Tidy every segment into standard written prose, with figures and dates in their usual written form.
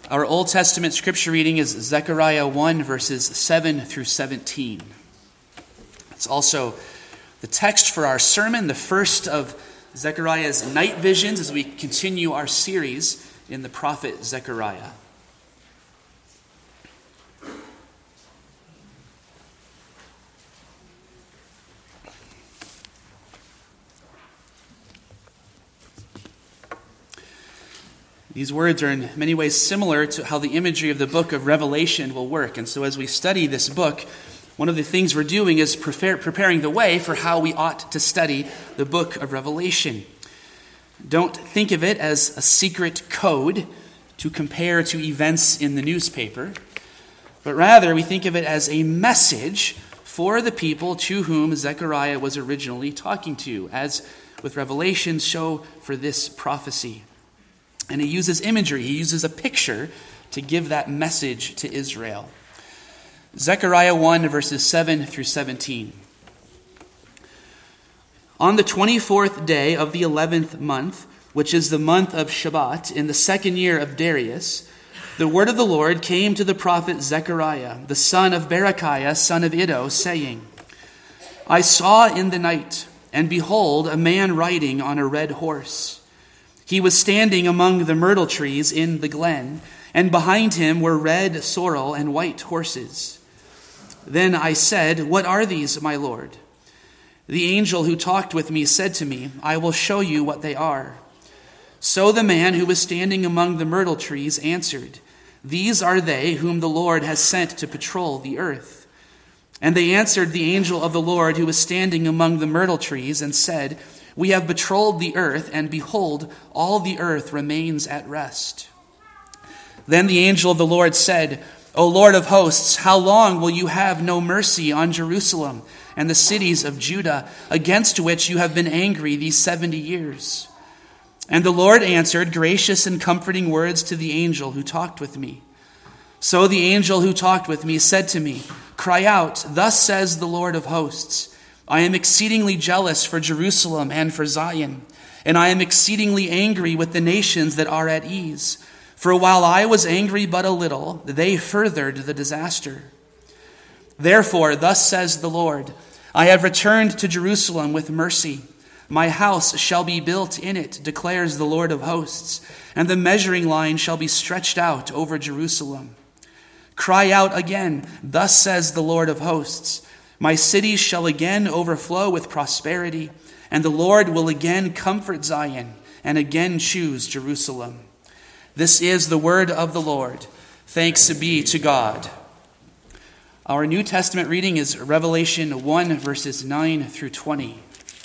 Our Old Testament scripture reading is Zechariah 1, verses 7 through 17. It's also the text for our sermon, the first of Zechariah's night visions as we continue our series in the prophet Zechariah. These words are in many ways similar to how the imagery of the book of Revelation will work. And so as we study this book, one of the things we're doing is preparing the way for how we ought to study the book of Revelation. Don't think of it as a secret code to compare to events in the newspaper, but rather we think of it as a message for the people to whom Zechariah was originally talking to, as with Revelation, so for this prophecy. And he uses imagery, he uses a picture to give that message to Israel. Zechariah 1, verses 7 through 17. On the 24th day of the 11th month, which is the month of Shebat, in the second year of Darius, the word of the Lord came to the prophet Zechariah, the son of Berechiah, son of Iddo, saying, I saw in the night, and behold, a man riding on a red horse. He was standing among the myrtle trees in the glen, and behind him were red sorrel and white horses. Then I said, What are these, my Lord? The angel who talked with me said to me, I will show you what they are. So the man who was standing among the myrtle trees answered, These are they whom the Lord has sent to patrol the earth. And they answered the angel of the Lord who was standing among the myrtle trees and said, We have patrolled the earth, and behold, all the earth remains at rest. Then the angel of the Lord said, O Lord of hosts, how long will you have no mercy on Jerusalem and the cities of Judah, against which you have been angry these 70 years? And the Lord answered gracious and comforting words to the angel who talked with me. So the angel who talked with me said to me, Cry out, thus says the Lord of hosts, I am exceedingly jealous for Jerusalem and for Zion, and I am exceedingly angry with the nations that are at ease. For while I was angry but a little, they furthered the disaster. Therefore, thus says the Lord, I have returned to Jerusalem with mercy. My house shall be built in it, declares the Lord of hosts, and the measuring line shall be stretched out over Jerusalem. Cry out again, thus says the Lord of hosts, My cities shall again overflow with prosperity, and the Lord will again comfort Zion and again choose Jerusalem. This is the word of the Lord. Thanks be to God. Our New Testament reading is Revelation 1, verses 9 through 20.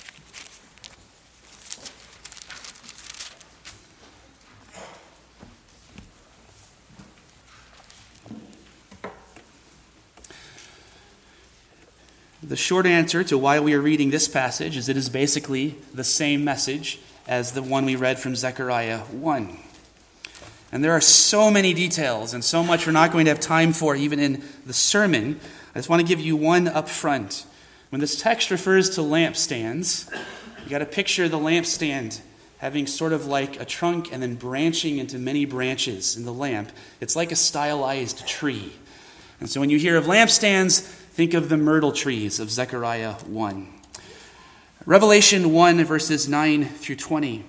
The short answer to why we are reading this passage is it is basically the same message as the one we read from Zechariah 1. And there are so many details and so much we're not going to have time for even in the sermon. I just want to give you one up front. When this text refers to lampstands, you got to picture the lampstand having sort of like a trunk and then branching into many branches in the lamp. It's like a stylized tree. And so when you hear of lampstands, think of the myrtle trees of Zechariah 1. Revelation 1, verses 9 through 20.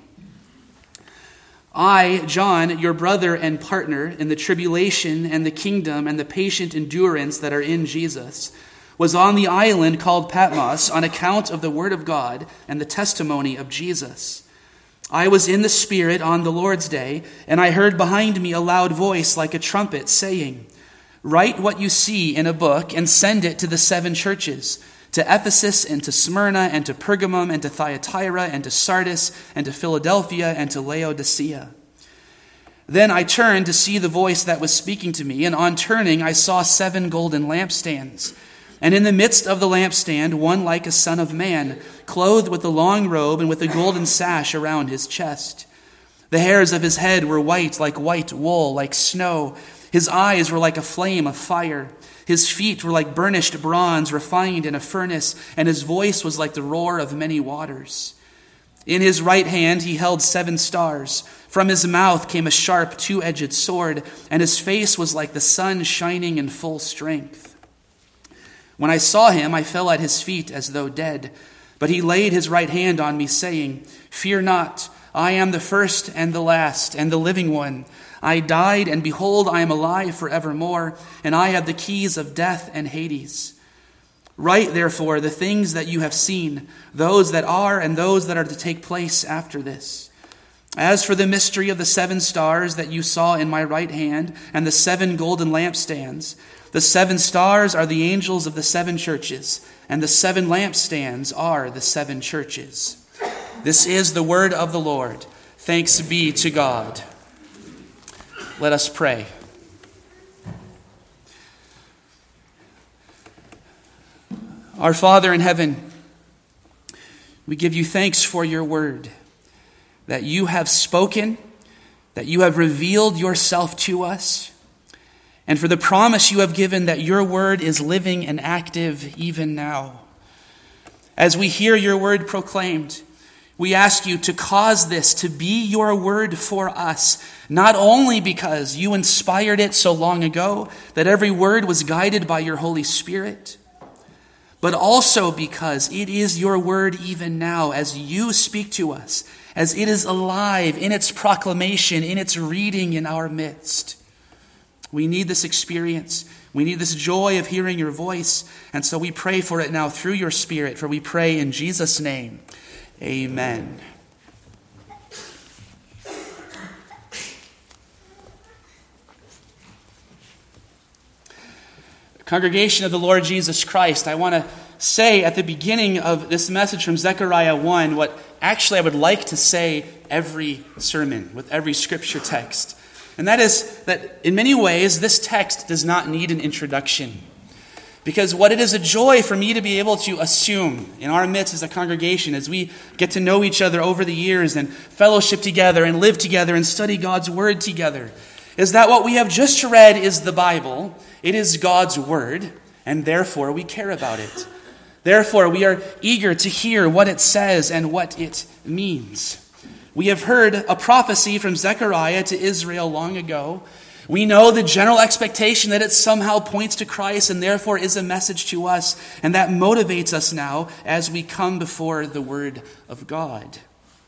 I, John, your brother and partner in the tribulation and the kingdom and the patient endurance that are in Jesus, was on the island called Patmos on account of the word of God and the testimony of Jesus. I was in the Spirit on the Lord's day, and I heard behind me a loud voice like a trumpet saying, Write what you see in a book and send it to the 7 churches, to Ephesus and to Smyrna and to Pergamum and to Thyatira and to Sardis and to Philadelphia and to Laodicea. Then I turned to see the voice that was speaking to me, and on turning I saw 7 golden lampstands. And in the midst of the lampstand, one like a son of man, clothed with a long robe and with a golden sash around his chest. The hairs of his head were white like white wool, like snow. His eyes were like a flame of fire. His feet were like burnished bronze refined in a furnace, and his voice was like the roar of many waters. In his right hand he held 7 stars. From his mouth came a sharp 2-edged sword, and his face was like the sun shining in full strength. When I saw him, I fell at his feet as though dead. But he laid his right hand on me, saying, "Fear not, I am the first and the last and the living one. I died, and behold, I am alive forevermore, and I have the keys of death and Hades. Write, therefore, the things that you have seen, those that are and those that are to take place after this. As for the mystery of the 7 stars that you saw in my right hand and the 7 golden lampstands, the 7 stars are the angels of the 7 churches, and the 7 lampstands are the 7 churches." This is the word of the Lord. Thanks be to God. Let us pray. Our Father in heaven, we give you thanks for your word, that you have spoken, that you have revealed yourself to us, and for the promise you have given that your word is living and active even now. As we hear your word proclaimed, we ask you to cause this to be your word for us, not only because you inspired it so long ago that every word was guided by your Holy Spirit, but also because it is your word even now as you speak to us, as it is alive in its proclamation, in its reading in our midst. We need this experience. We need this joy of hearing your voice. And so we pray for it now through your Spirit, for we pray in Jesus' name. Amen. Congregation of the Lord Jesus Christ, I want to say at the beginning of this message from Zechariah 1 what actually I would like to say every sermon with every scripture text. And that is that in many ways this text does not need an introduction. Because what it is a joy for me to be able to assume in our midst as a congregation as we get to know each other over the years and fellowship together and live together and study God's word together is that what we have just read is the Bible. It is God's word, and therefore we care about it. Therefore we are eager to hear what it says and what it means. We have heard a prophecy from Zechariah to Israel long ago. We know the general expectation that it somehow points to Christ and therefore is a message to us, and that motivates us now as we come before the Word of God.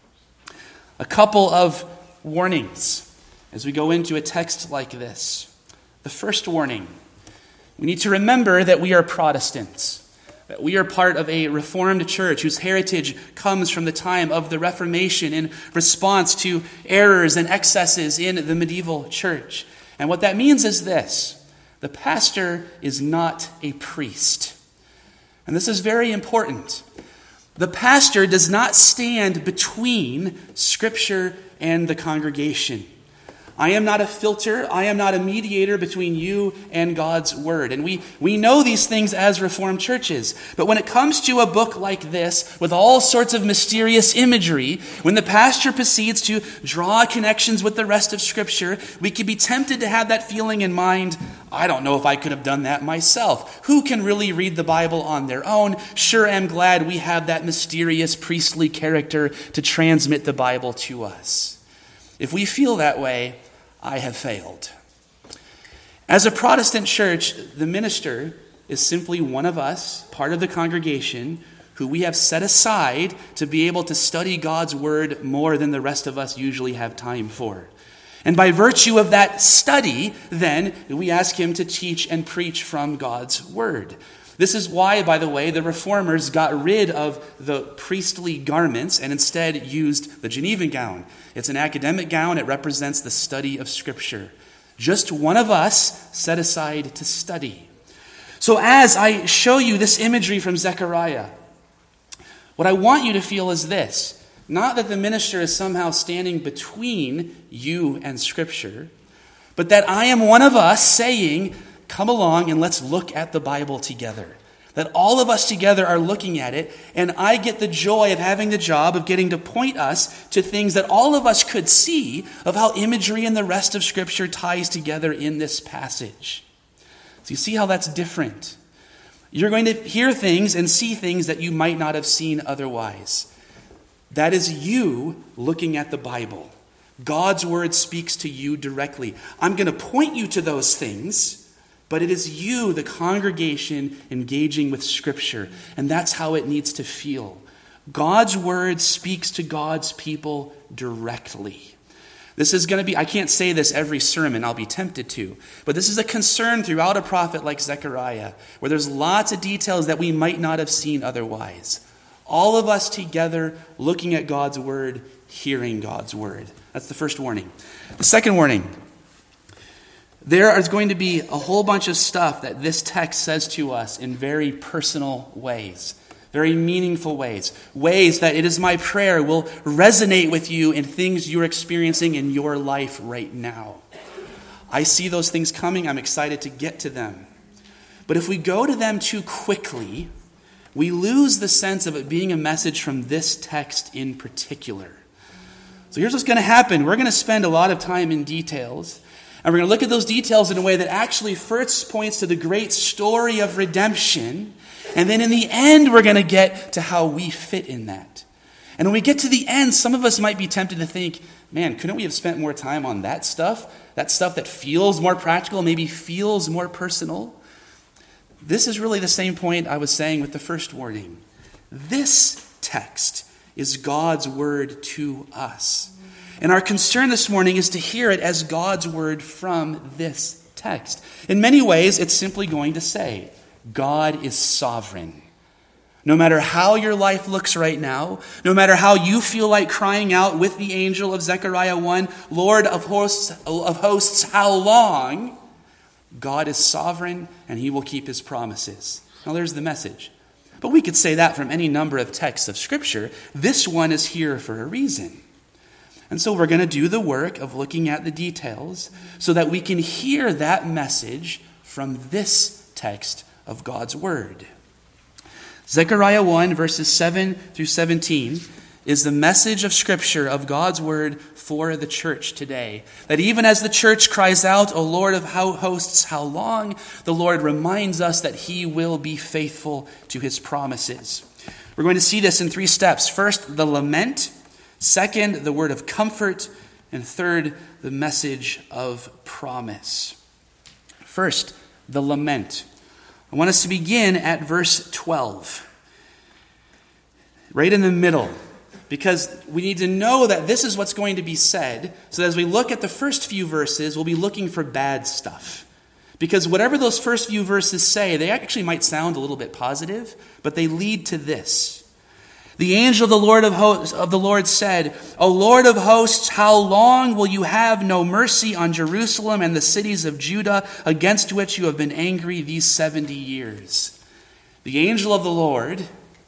A couple of warnings as we go into a text like this. The first warning, we need to remember that we are Protestants, that we are part of a Reformed church whose heritage comes from the time of the Reformation in response to errors and excesses in the medieval church. And what that means is this: the pastor is not a priest. And this is very important. The pastor does not stand between Scripture and the congregation. I am not a filter. I am not a mediator between you and God's word. And we know these things as Reformed churches. But when it comes to a book like this, with all sorts of mysterious imagery, when the pastor proceeds to draw connections with the rest of Scripture, we can be tempted to have that feeling in mind, I don't know if I could have done that myself. Who can really read the Bible on their own? Sure am glad we have that mysterious priestly character to transmit the Bible to us. If we feel that way, I have failed. As a Protestant church, the minister is simply one of us, part of the congregation, who we have set aside to be able to study God's word more than the rest of us usually have time for. And by virtue of that study, then, we ask him to teach and preach from God's word. This is why, by the way, the Reformers got rid of the priestly garments and instead used the Genevan gown. It's an academic gown. It represents the study of Scripture. Just one of us set aside to study. So as I show you this imagery from Zechariah, what I want you to feel is this: not that the minister is somehow standing between you and Scripture, but that I am one of us saying, come along and let's look at the Bible together. That all of us together are looking at it, and I get the joy of having the job of getting to point us to things that all of us could see of how imagery and the rest of Scripture ties together in this passage. So you see how that's different. You're going to hear things and see things that you might not have seen otherwise. That is you looking at the Bible. God's word speaks to you directly. I'm going to point you to those things, but it is you, the congregation, engaging with Scripture. And that's how it needs to feel. God's word speaks to God's people directly. This is going to be, I can't say this every sermon, I'll be tempted to, but this is a concern throughout a prophet like Zechariah, where there's lots of details that we might not have seen otherwise. All of us together looking at God's word, hearing God's word. That's the first warning. The second warning, there is going to be a whole bunch of stuff that this text says to us in very personal ways, very meaningful ways, ways that it is my prayer will resonate with you in things you're experiencing in your life right now. I see those things coming. I'm excited to get to them. But if we go to them too quickly, we lose the sense of it being a message from this text in particular. So here's what's going to happen. We're going to spend a lot of time in details, and we're going to look at those details in a way that actually first points to the great story of redemption, and then in the end, we're going to get to how we fit in that. And when we get to the end, some of us might be tempted to think, man, couldn't we have spent more time on that stuff that feels more practical, maybe feels more personal? This is really the same point I was saying with the first warning. This text is God's word to us. And our concern this morning is to hear it as God's word from this text. In many ways, it's simply going to say, God is sovereign. No matter how your life looks right now, no matter how you feel like crying out with the angel of Zechariah 1, Lord of hosts, how long? God is sovereign, and he will keep his promises. Now there's the message. But we could say that from any number of texts of Scripture. This one is here for a reason. And so we're going to do the work of looking at the details so that we can hear that message from this text of God's word. Zechariah 1, verses 7 through 17 is the message of Scripture of God's word for the church today. That even as the church cries out, O Lord of hosts, how long? The Lord reminds us that he will be faithful to his promises. We're going to see this in 3 steps. First, the lament. Second, the word of comfort. And third, the message of promise. First, the lament. I want us to begin at verse 12. Right in the middle. Because we need to know that this is what's going to be said, so that as we look at the first few verses, we'll be looking for bad stuff. Because whatever those first few verses say, they actually might sound a little bit positive, but they lead to this. The angel of the Lord said, O Lord of hosts, how long will you have no mercy on Jerusalem and the cities of Judah, against which you have been angry these 70 years? The angel of the Lord,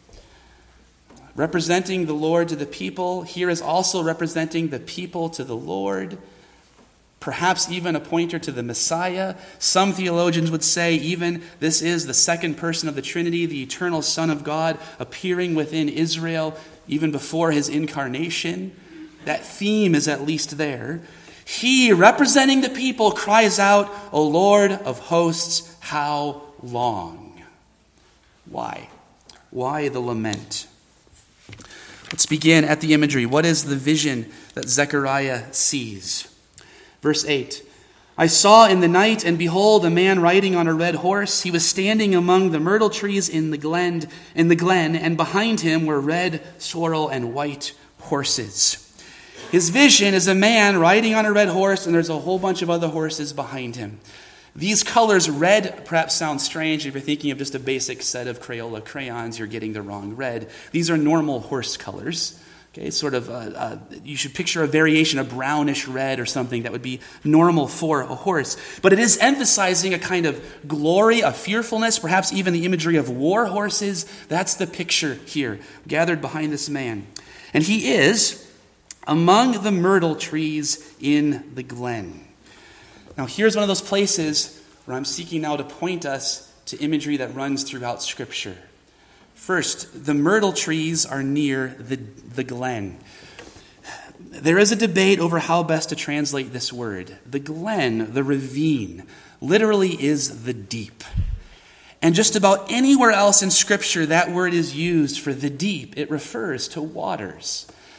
representing the Lord to the people, here is also representing the people to the Lord, perhaps even a pointer to the Messiah. Some theologians would say even this is the second person of the Trinity, the eternal Son of God, appearing within Israel even before his incarnation. That theme is at least there. He, representing the people, cries out, O Lord of hosts, how long? Why? Why the lament? Let's begin at the imagery. What is the vision that Zechariah sees? Verse 8. I saw in the night, and behold, a man riding on a red horse. He was standing among the myrtle trees in the glen, and behind him were red, sorrel, and white horses. His vision is a man riding on a red horse, and there's a whole bunch of other horses behind him. These colors, red, perhaps sounds strange. If you're thinking of just a basic set of Crayola crayons, you're getting the wrong red. These are normal horse colors. Okay, sort of, you should picture a variation, a brownish red or something that would be normal for a horse. But it is emphasizing a kind of glory, a fearfulness, perhaps even the imagery of war horses. That's the picture here, gathered behind this man. And he is among the myrtle trees in the glen. Now, here's one of those places where I'm seeking now to point us to imagery that runs throughout Scripture. First, the myrtle trees are near the glen. There is a debate over how best to translate this word. The glen, the ravine, literally is the deep. And just about anywhere else in Scripture that word is used for the deep, it refers to waters.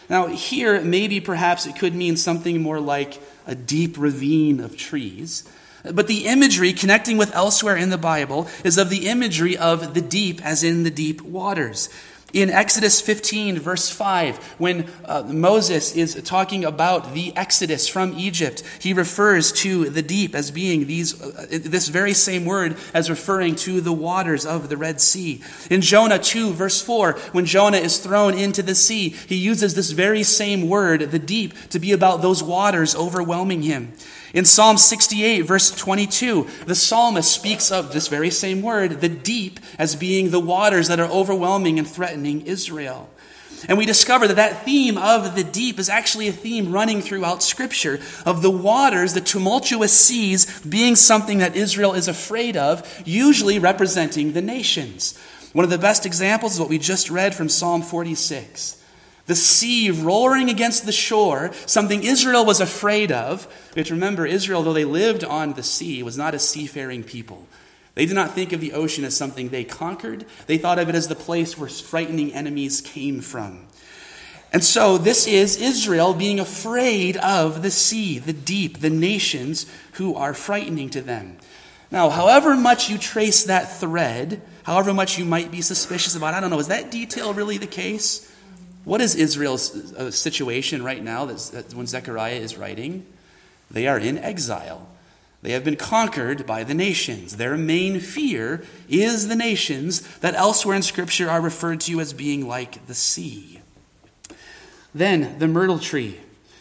Now, here, maybe perhaps it could mean something more like a deep ravine of trees. But the imagery connecting with elsewhere in the Bible is of the imagery of the deep, as in the deep waters. In Exodus 15, verse 5, when Moses is talking about the Exodus from Egypt, he refers to the deep as being this very same word as referring to the waters of the Red Sea. In Jonah 2, verse 4, when Jonah is thrown into the sea, he uses this very same word, the deep, to be about those waters overwhelming him. In Psalm 68, verse 22, the psalmist speaks of this very same word, the deep, as being the waters that are overwhelming and threatening Israel. And we discover that theme of the deep is actually a theme running throughout Scripture, of the waters, the tumultuous seas, being something that Israel is afraid of, usually representing the nations. One of the best examples is what we just read from Psalm 46. The sea roaring against the shore, something Israel was afraid of. We have to remember, Israel, though they lived on the sea, was not a seafaring people. They did not think of the ocean as something they conquered. They thought of it as the place where frightening enemies came from. And so this is Israel being afraid of the sea, the deep, the nations who are frightening to them. Now, however much you trace that thread, however much you might be suspicious about, I don't know, is that detail really the case? What is Israel's situation right now when Zechariah is writing? They are in exile. They have been conquered by the nations. Their main fear is the nations that elsewhere in Scripture are referred to as being like the sea. Then, the myrtle tree.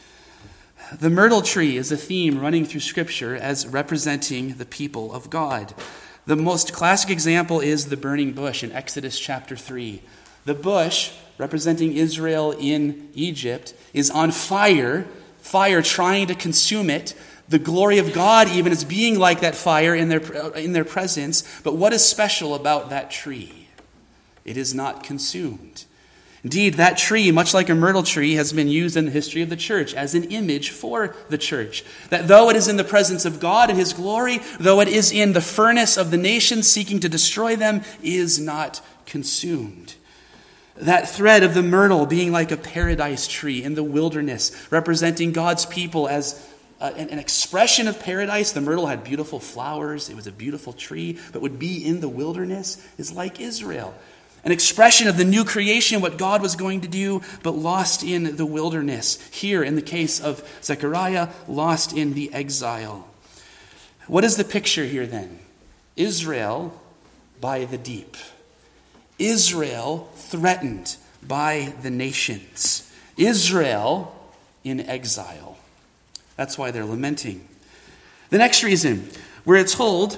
The myrtle tree is a theme running through Scripture as representing the people of God. The most classic example is the burning bush in Exodus chapter 3. The bush, representing Israel in Egypt, is on fire trying to consume it. The glory of God even is being like that fire in their presence. But what is special about that tree? It is not consumed. Indeed, that tree, much like a myrtle tree, has been used in the history of the church as an image for the church. That though it is in the presence of God and His glory, though it is in the furnace of the nations seeking to destroy them, is not consumed. That thread of the myrtle being like a paradise tree in the wilderness, representing God's people as an expression of paradise. The myrtle had beautiful flowers. It was a beautiful tree, but would be in the wilderness, is like Israel. An expression of the new creation, what God was going to do, but lost in the wilderness. Here, in the case of Zechariah, lost in the exile. What is the picture here then? Israel by the deep. Israel threatened by the nations. Israel in exile. That's why they're lamenting. The next reason, we are told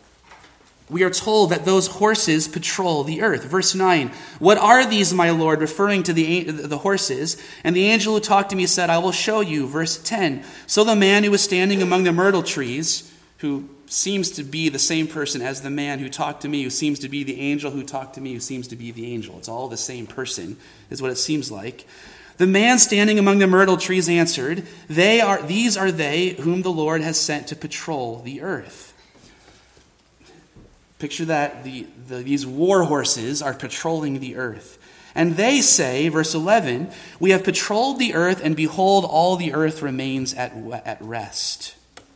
that those horses patrol the earth. Verse 9, "What are these, my Lord?" referring to the horses. And the angel who talked to me said, "I will show you." Verse 10, "So the man who was standing among the myrtle trees," who seems to be the same person as the man who talked to me, who seems to be the angel who talked to me, who seems to be the angel. It's all the same person, is what it seems like. "The man standing among the myrtle trees answered, These are they whom the Lord has sent to patrol the earth." Picture that these war horses are patrolling the earth. "And they say," verse 11, "We have patrolled the earth, and behold, all the earth remains at rest."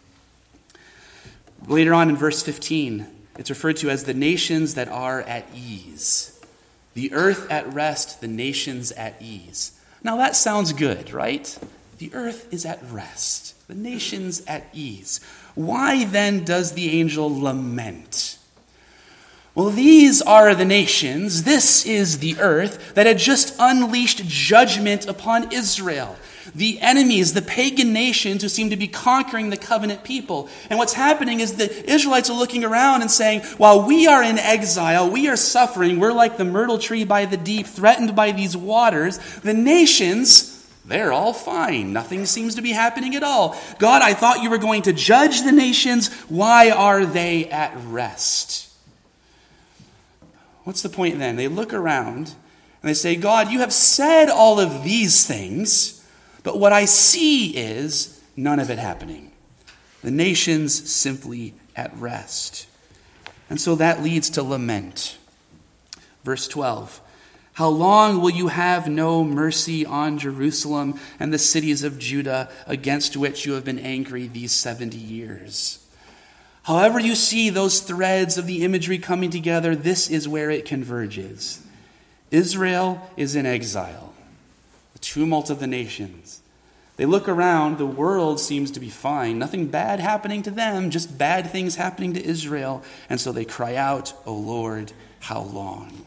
Later on in verse 15, it's referred to as the nations that are at ease. The earth at rest, the nations at ease. Now that sounds good, right? The earth is at rest, the nations at ease. Why then does the angel lament? Well, these are the nations, this is the earth that had just unleashed judgment upon Israel. The enemies, the pagan nations who seem to be conquering the covenant people. And what's happening is the Israelites are looking around and saying, while we are in exile, we are suffering, we're like the myrtle tree by the deep, threatened by these waters. The nations, they're all fine. Nothing seems to be happening at all. God, I thought you were going to judge the nations. Why are they at rest? What's the point then? They look around and they say, God, you have said all of these things, but what I see is none of it happening. The nations simply at rest. And so that leads to lament. Verse 12. How long will you have no mercy on Jerusalem and the cities of Judah against which you have been angry these 70 years? However you see those threads of the imagery coming together, this is where it converges. Israel is in exile. The tumult of the nations. They look around, the world seems to be fine. Nothing bad happening to them, just bad things happening to Israel. And so they cry out, "O Lord, how long?"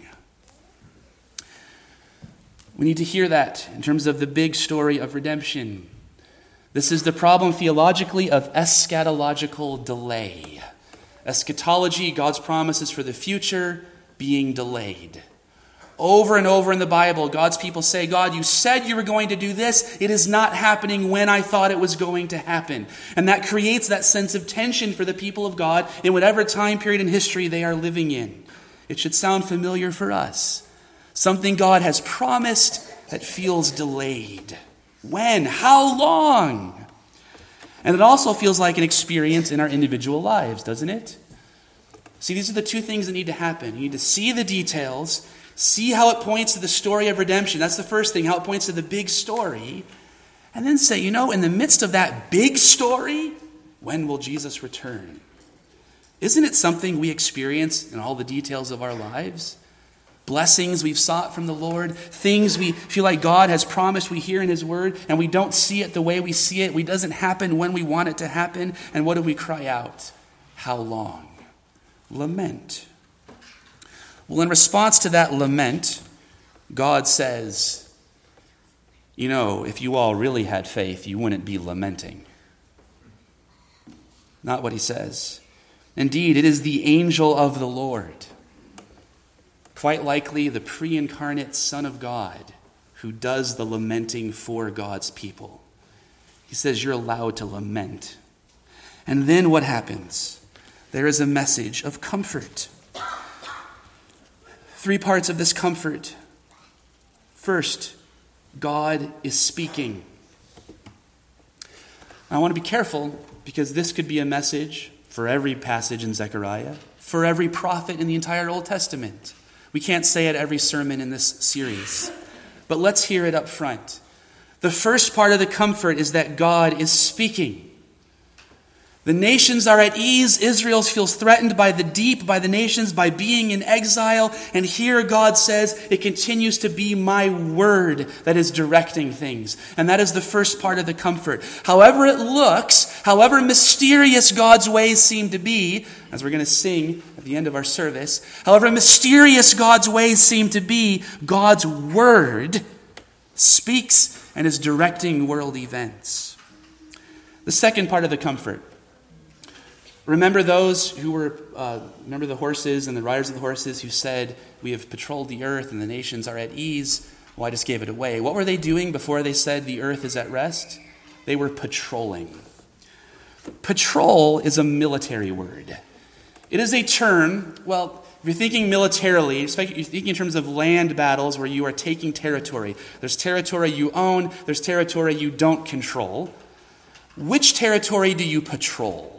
We need to hear that in terms of the big story of redemption. This is the problem theologically of eschatological delay. Eschatology, God's promises for the future, being delayed. Over and over in the Bible, God's people say, "God, you said you were going to do this. It is not happening when I thought it was going to happen." And that creates that sense of tension for the people of God in whatever time period in history they are living in. It should sound familiar for us. Something God has promised that feels delayed. When? How long? And it also feels like an experience in our individual lives, doesn't it? See, these are the two things that need to happen. You need to see the details, see how it points to the story of redemption. That's the first thing, how it points to the big story. And then say, in the midst of that big story, when will Jesus return? Isn't it something we experience in all the details of our lives? Blessings we've sought from the Lord, things we feel like God has promised we hear in His Word, and we don't see it the way we see it. It doesn't happen when we want it to happen. And what do we cry out? How long? Lament. Well, in response to that lament, God says, if you all really had faith, you wouldn't be lamenting. Not what He says. Indeed, it is the angel of the Lord, quite likely the pre-incarnate Son of God, who does the lamenting for God's people. He says you're allowed to lament. And then what happens? There is a message of comfort. 3 parts of this comfort. First, God is speaking. I want to be careful because this could be a message for every passage in Zechariah, for every prophet in the entire Old Testament. We can't say it every sermon in this series, but let's hear it up front. The first part of the comfort is that God is speaking. The nations are at ease. Israel feels threatened by the deep, by the nations, by being in exile. And here God says, it continues to be my word that is directing things. And that is the first part of the comfort. However it looks, however mysterious God's ways seem to be, as we're going to sing at the end of our service, however mysterious God's ways seem to be, God's word speaks and is directing world events. The second part of the comfort. Remember those who were, remember the horses and the riders of the horses who said, we have patrolled the earth and the nations are at ease. Well, I just gave it away. What were they doing before they said the earth is at rest? They were patrolling. Patrol is a military word. It is a term, well, if you're thinking militarily, you're thinking in terms of land battles where you are taking territory. There's territory you own, there's territory you don't control. Which territory do you patrol?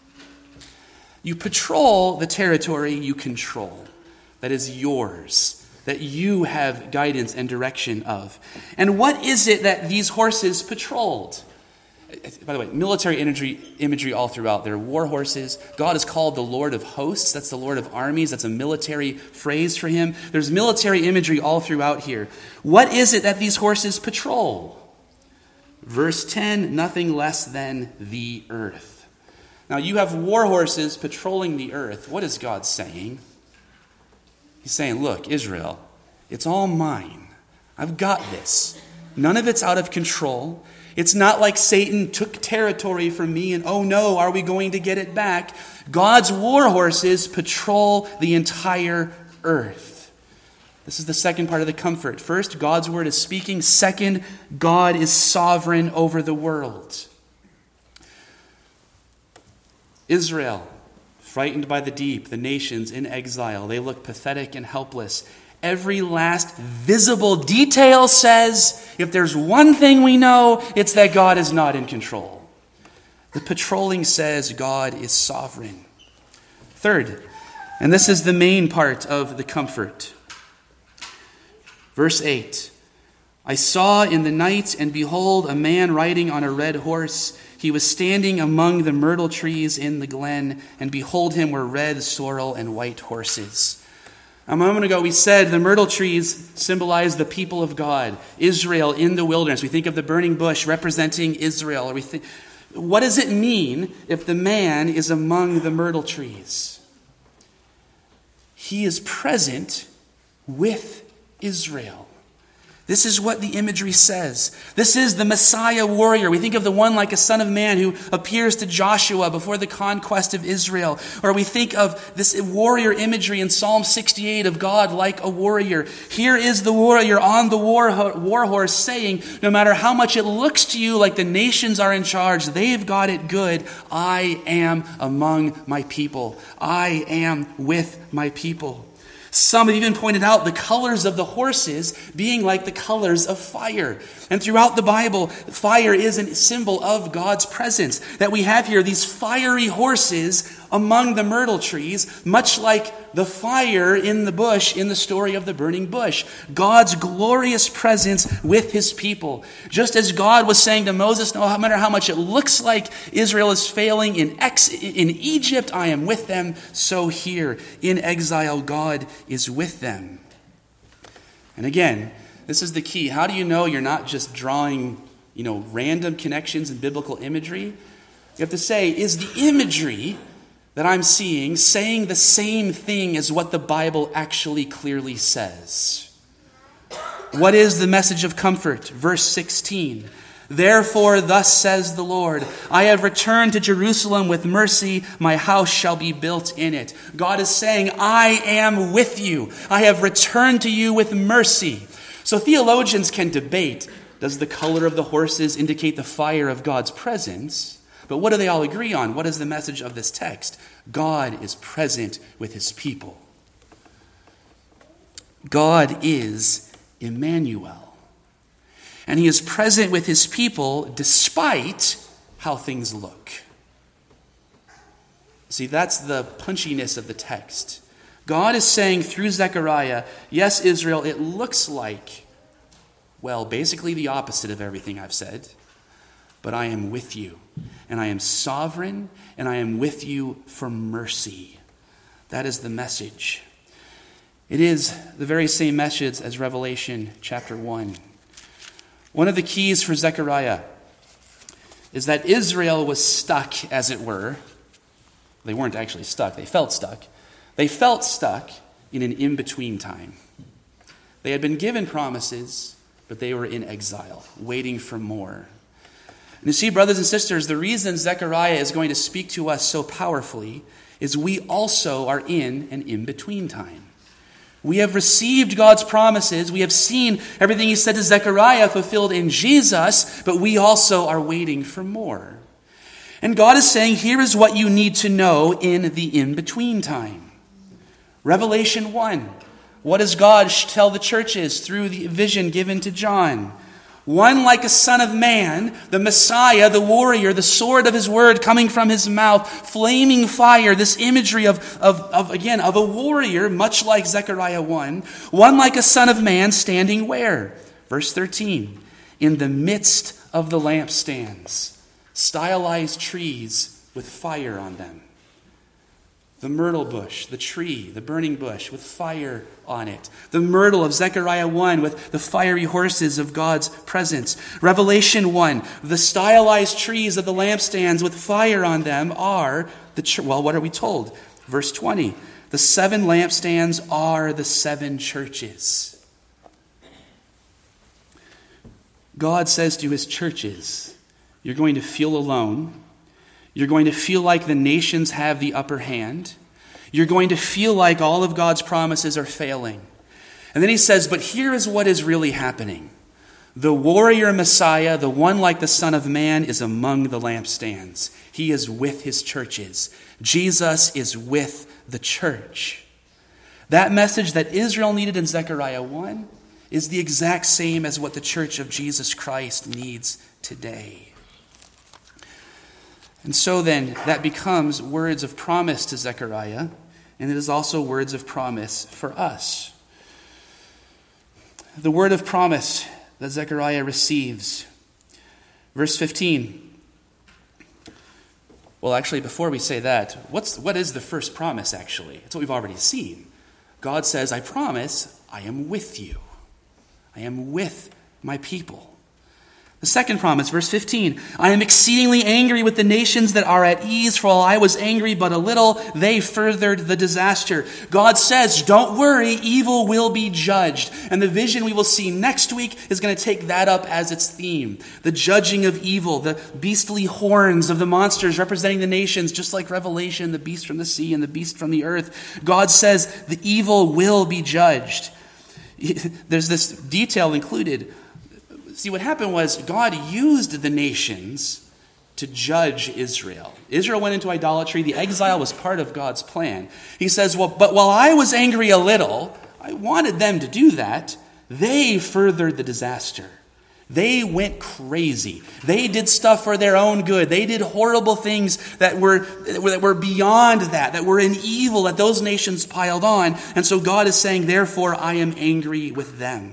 You patrol the territory you control, that is yours, that you have guidance and direction of. And what is it that these horses patrolled? By the way, military imagery all throughout. They're war horses. God is called the Lord of hosts. That's the Lord of armies. That's a military phrase for him. There's military imagery all throughout here. What is it that these horses patrol? Verse 10, nothing less than the earth. Now, you have war horses patrolling the earth. What is God saying? He's saying, look, Israel, it's all mine. I've got this. None of it's out of control. It's not like Satan took territory from me and, oh no, are we going to get it back? God's war horses patrol the entire earth. This is the second part of the comfort. First, God's word is speaking. Second, God is sovereign over the world. Israel, frightened by the deep, the nations in exile, they look pathetic and helpless. Every last visible detail says, if there's one thing we know, it's that God is not in control. The patrolling says God is sovereign. Third, and this is the main part of the comfort, Verse 8, I saw in the night, and behold, a man riding on a red horse. He was standing among the myrtle trees in the glen, and behold, him were red sorrel and white horses. A moment ago, we said the myrtle trees symbolize the people of God, Israel in the wilderness. We think of the burning bush representing Israel. Or what does it mean if the man is among the myrtle trees? He is present with Israel. This is what the imagery says. This is the Messiah warrior. We think of the one like a son of man who appears to Joshua before the conquest of Israel. Or we think of this warrior imagery in Psalm 68 of God like a warrior. Here is the warrior on the war horse saying, no matter how much it looks to you like the nations are in charge, they've got it good, I am among my people. I am with my people. Some have even pointed out the colors of the horses being like the colors of fire. And throughout the Bible, fire is a symbol of God's presence. That we have here these fiery horses among the myrtle trees, much like the fire in the bush in the story of the burning bush. God's glorious presence with his people. Just as God was saying to Moses, no matter how much it looks like Israel is failing in Egypt, I am with them. So here in exile, God is with them. And again, this is the key. How do you know you're not just drawing, random connections in biblical imagery? You have to say, is the imagery that I'm seeing saying the same thing as what the Bible actually clearly says? What is the message of comfort? Verse 16. Therefore, thus says the Lord, I have returned to Jerusalem with mercy. My house shall be built in it. God is saying, I am with you. I have returned to you with mercy. So theologians can debate, does the color of the horses indicate the fire of God's presence? But what do they all agree on? What is the message of this text? God is present with his people. God is Emmanuel. And he is present with his people despite how things look. See, that's the punchiness of the text. God is saying through Zechariah, yes, Israel, it looks like, basically the opposite of everything I've said. But I am with you, and I am sovereign, and I am with you for mercy. That is the message. It is the very same message as Revelation chapter 1. One of the keys for Zechariah is that Israel was stuck, as it were. They weren't actually stuck. They felt stuck. They felt stuck in an in-between time. They had been given promises, but they were in exile, waiting for more. And you see, brothers and sisters, the reason Zechariah is going to speak to us so powerfully is we also are in an in-between time. We have received God's promises. We have seen everything he said to Zechariah fulfilled in Jesus, but we also are waiting for more. And God is saying, here is what you need to know in the in-between time. Revelation 1. What does God tell the churches through the vision given to John? One like a son of man, the Messiah, the warrior, the sword of his word coming from his mouth, flaming fire, this imagery of a warrior, much like Zechariah 1. One like a son of man standing where? Verse 13. In the midst of the lampstands, stylized trees with fire on them. The myrtle bush, the tree, the burning bush with fire on it. The myrtle of Zechariah 1 with the fiery horses of God's presence. Revelation 1, the stylized trees of the lampstands with fire on them are what are we told? Verse 20, the 7 lampstands are the 7 churches. God says to his churches, you're going to feel alone. You're going to feel like the nations have the upper hand. You're going to feel like all of God's promises are failing. And then he says, but here is what is really happening. The warrior Messiah, the one like the Son of Man, is among the lampstands. He is with his churches. Jesus is with the church. That message that Israel needed in Zechariah 1 is the exact same as what the church of Jesus Christ needs today. And so then, that becomes words of promise to Zechariah, and it is also words of promise for us. the word of promise that Zechariah receives. Verse 15. Well, actually, before we say that, what is the first promise, actually? It's what we've already seen. God says, I promise I am with you. I am with my people. The second promise, verse 15, I am exceedingly angry with the nations that are at ease, for while I was angry but a little, they furthered the disaster. God says, don't worry, evil will be judged. And the vision we will see next week is going to take that up as its theme. The judging of evil, the beastly horns of the monsters representing the nations, just like Revelation, the beast from the sea and the beast from the earth. God says the evil will be judged. There's this detail included. See, what happened was God used the nations to judge Israel. Israel went into idolatry. The exile was part of God's plan. He says, well, but while I was angry a little, I wanted them to do that. They furthered the disaster. They went crazy. They did stuff for their own good. They did horrible things that were beyond that were in evil that those nations piled on. And so God is saying, therefore, I am angry with them.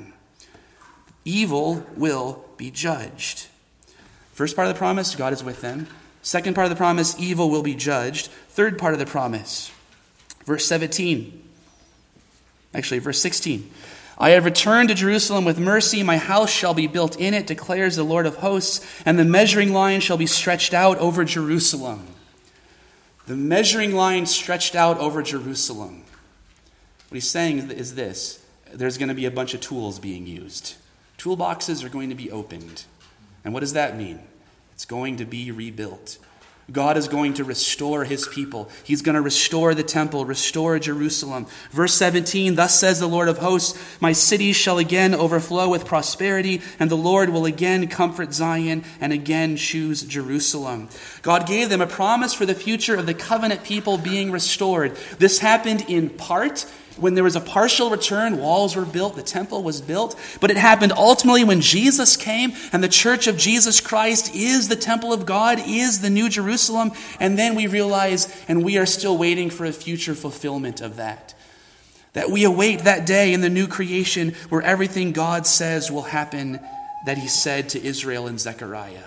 Evil will be judged. First part of the promise, God is with them. Second part of the promise, evil will be judged. Third part of the promise, verse 17. Actually, verse 16. I have returned to Jerusalem with mercy. My house shall be built in it, declares the Lord of hosts, and the measuring line shall be stretched out over Jerusalem. The measuring line stretched out over Jerusalem. What he's saying is this. There's going to be a bunch of tools being used. Toolboxes are going to be opened. And what does that mean? It's going to be rebuilt. God is going to restore his people. He's going to restore the temple, restore Jerusalem. Verse 17, thus says the Lord of hosts, my cities shall again overflow with prosperity, and the Lord will again comfort Zion and again choose Jerusalem. God gave them a promise for the future of the covenant people being restored. This happened in part when there was a partial return, walls were built, the temple was built. But it happened ultimately when Jesus came and the church of Jesus Christ is the temple of God, is the new Jerusalem. And then we realize, and we are still waiting for a future fulfillment of that. That we await that day in the new creation where everything God says will happen that he said to Israel in Zechariah.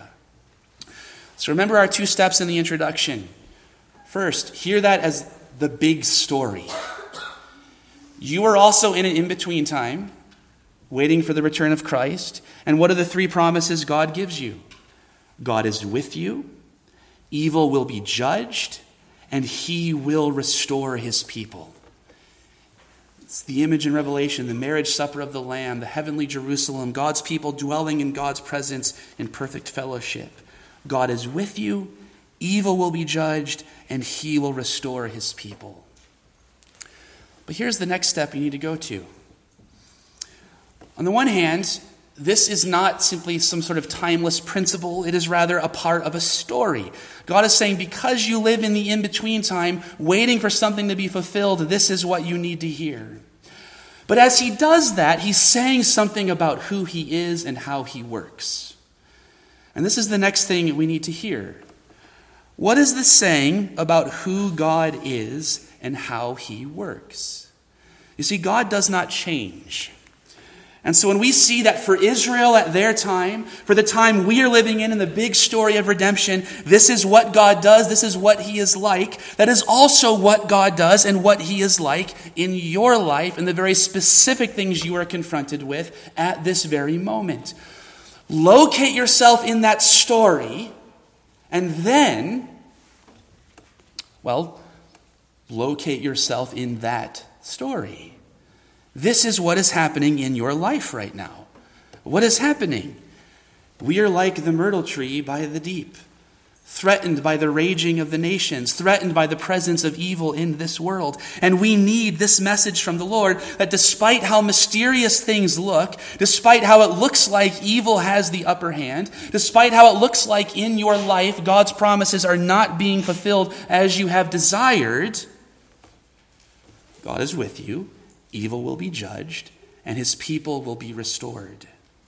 So remember our two steps in the introduction. First, hear that as the big story. You are also in an in-between time, waiting for the return of Christ. And what are the three promises God gives you? God is with you, evil will be judged, and he will restore his people. It's the image in Revelation, the marriage supper of the Lamb, the heavenly Jerusalem, God's people dwelling in God's presence in perfect fellowship. God is with you, evil will be judged, and he will restore his people. But here's the next step you need to go to. On the one hand, this is not simply some sort of timeless principle. It is rather a part of a story. God is saying, because you live in the in-between time, waiting for something to be fulfilled, this is what you need to hear. But as he does that, he's saying something about who he is and how he works. And this is the next thing we need to hear. What is this saying about who God is and how he works? You see, God does not change. And so when we see that for Israel at their time, for the time we are living in the big story of redemption, this is what God does, this is what he is like, that is also what God does and what he is like in your life and the very specific things you are confronted with at this very moment. Locate yourself in that story and then, locate yourself in that story. This is what is happening in your life right now. What is happening? We are like the myrtle tree by the deep, threatened by the raging of the nations, threatened by the presence of evil in this world. And we need this message from the Lord that despite how mysterious things look, despite how it looks like evil has the upper hand, despite how it looks like in your life God's promises are not being fulfilled as you have desired, God is with you, evil will be judged, and his people will be restored.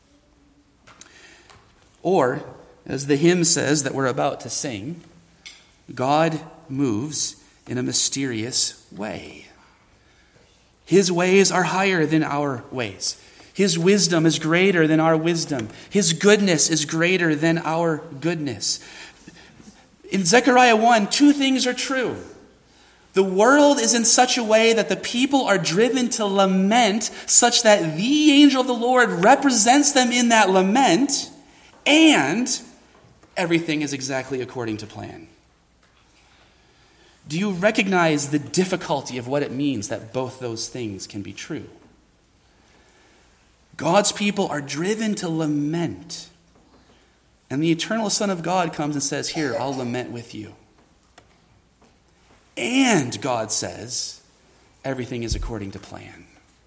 Or, as the hymn says that we're about to sing, God moves in a mysterious way. His ways are higher than our ways. His wisdom is greater than our wisdom. His goodness is greater than our goodness. In Zechariah 1, two things are true. The world is in such a way that the people are driven to lament, such that the angel of the Lord represents them in that lament, and everything is exactly according to plan. Do you recognize the difficulty of what it means that both those things can be true? God's people are driven to lament. And the eternal Son of God comes and says, here, I'll lament with you. And God says, everything is according to plan.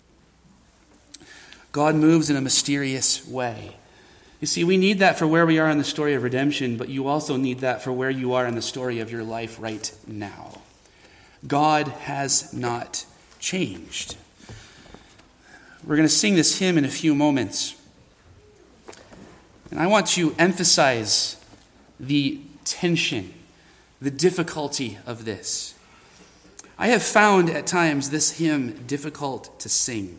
God moves in a mysterious way. You see, we need that for where we are in the story of redemption, but you also need that for where you are in the story of your life right now. God has not changed. We're going to sing this hymn in a few moments. And I want to emphasize the tension, the difficulty of this. I have found at times this hymn difficult to sing.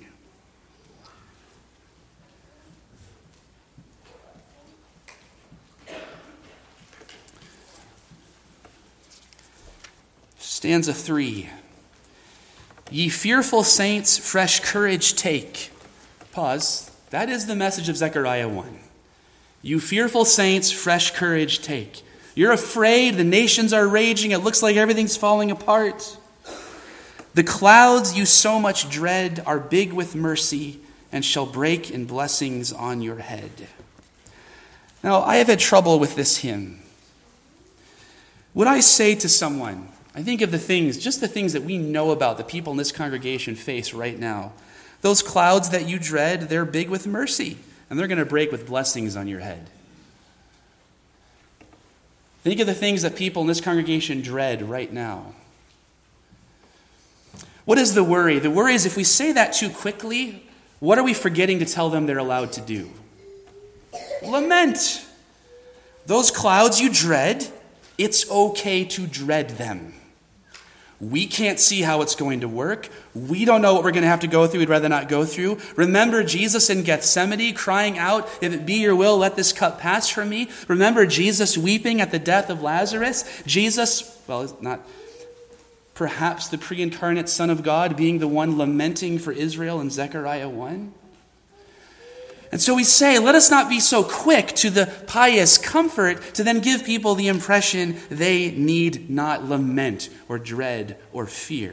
Stanza 3. Ye fearful saints, fresh courage take. Pause. That is the message of Zechariah 1. You fearful saints, fresh courage take. You're afraid, the nations are raging, it looks like everything's falling apart. The clouds you so much dread are big with mercy and shall break in blessings on your head. Now, I have had trouble with this hymn. Would I say to someone, I think of the things, just the things that we know about the people in this congregation face right now. Those clouds that you dread, they're big with mercy, and they're going to break with blessings on your head. Think of the things that people in this congregation dread right now. What is the worry? The worry is if we say that too quickly, what are we forgetting to tell them they're allowed to do? Lament. Those clouds you dread, it's okay to dread them. We can't see how it's going to work. We don't know what we're going to have to go through. We'd rather not go through. Remember Jesus in Gethsemane crying out, if it be your will, let this cup pass from me. Remember Jesus weeping at the death of Lazarus. Jesus, well, not perhaps the pre-incarnate Son of God being the one lamenting for Israel in Zechariah 1. And so we say, let us not be so quick to the pious comfort to then give people the impression they need not lament or dread or fear.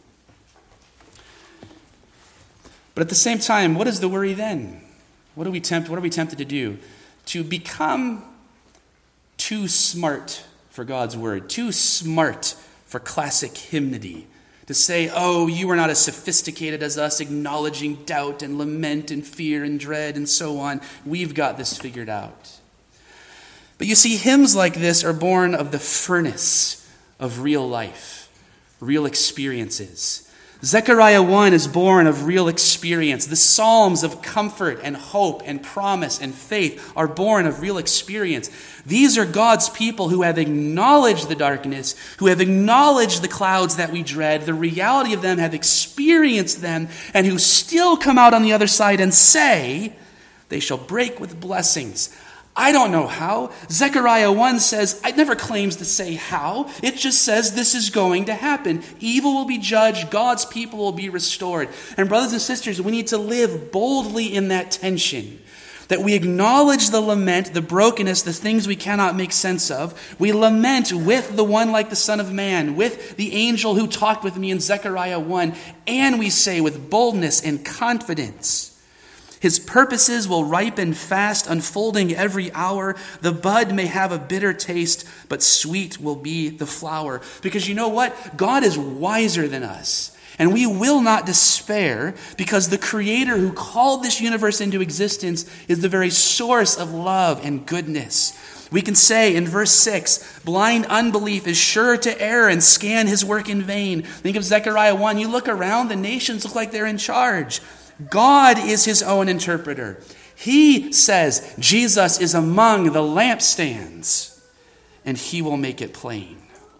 But at the same time, what is the worry then? What are we tempted to do? To become too smart for God's word, too smart for classic hymnody. To say, oh, you are not as sophisticated as us, acknowledging doubt and lament and fear and dread and so on. We've got this figured out. But you see, hymns like this are born of the furnace of real life, real experiences. Zechariah 1 is born of real experience. The Psalms of comfort and hope and promise and faith are born of real experience. These are God's people who have acknowledged the darkness, who have acknowledged the clouds that we dread, the reality of them, have experienced them, and who still come out on the other side and say, they shall break with blessings. I don't know how. Zechariah 1 says, it never claims to say how. It just says this is going to happen. Evil will be judged. God's people will be restored. And brothers and sisters, we need to live boldly in that tension. That we acknowledge the lament, the brokenness, the things we cannot make sense of. We lament with the one like the Son of Man, with the angel who talked with me in Zechariah 1. And we say with boldness and confidence, his purposes will ripen fast, unfolding every hour. The bud may have a bitter taste, but sweet will be the flower. Because you know what? God is wiser than us. And we will not despair because the Creator who called this universe into existence is the very source of love and goodness. We can say in verse 6, blind unbelief is sure to err and scan his work in vain. Think of Zechariah 1. You look around, the nations look like they're in charge. God is his own interpreter. He says Jesus is among the lampstands, and he will make it plain.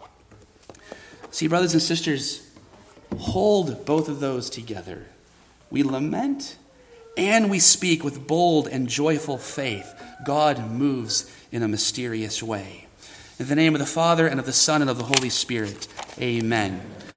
See, brothers and sisters, hold both of those together. We lament, and we speak with bold and joyful faith, God moves in a mysterious way. In the name of the Father, and of the Son, and of the Holy Spirit, amen.